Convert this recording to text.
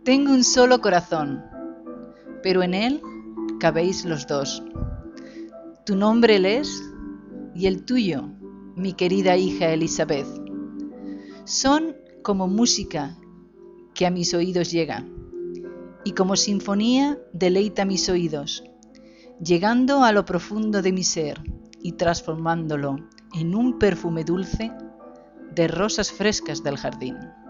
Tengo un solo corazón, pero en él cabéis los dos. Tu nombre él es y el tuyo, mi querida hija Elizabeth. Son como música que a mis oídos llega, y como sinfonía deleita mis oídos, llegando a lo profundo de mi ser y transformándolo en un perfume dulce de rosas frescas del jardín.